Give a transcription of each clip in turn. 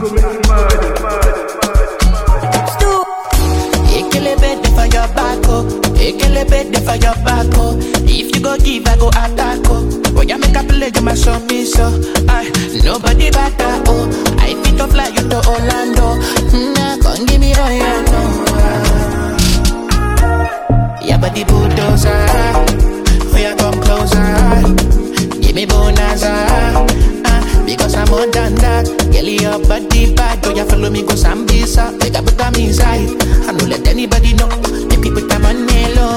For your back, oh. If you go give, I go attack, oh. Boy, I make a play, you must show me so. Nobody better, oh. I fit to fly you to Orlando. Nah, come give me all you know. Yeah, but the bulldozer. Oh, yeah, come closer. Give me bonanza. Because I'm more than that. Girl, your body bad. Oh, you follow me, go Sambisa. Make a put them inside. I don't let anybody know. Make me put them on me low.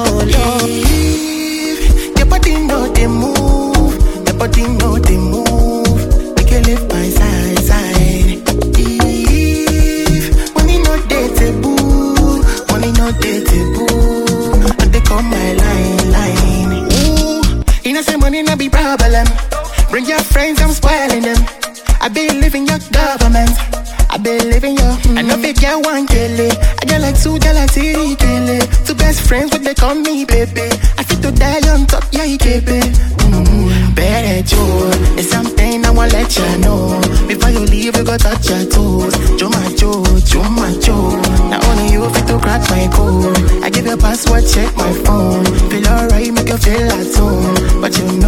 Your body know they move. Your body know they move. Make you live by side, side. If money no dateable, money no dateable, and they call my line. Ooh, you know say money no be problem. Bring your friends, I'm spoiling them. I believe in your government. I believe in you. I know they get one Kelly. I get like two, get like three Kelly. Two best friends, what they call me, baby. I fit to die on top, yeah, you keep it. Better Joe, it's something I wanna let you know. Before you leave, you go touch your toes. Joe my Joe. Now only you fit to crack my code. I give you a password, check my phone. Feel alright, make you feel at home. But you know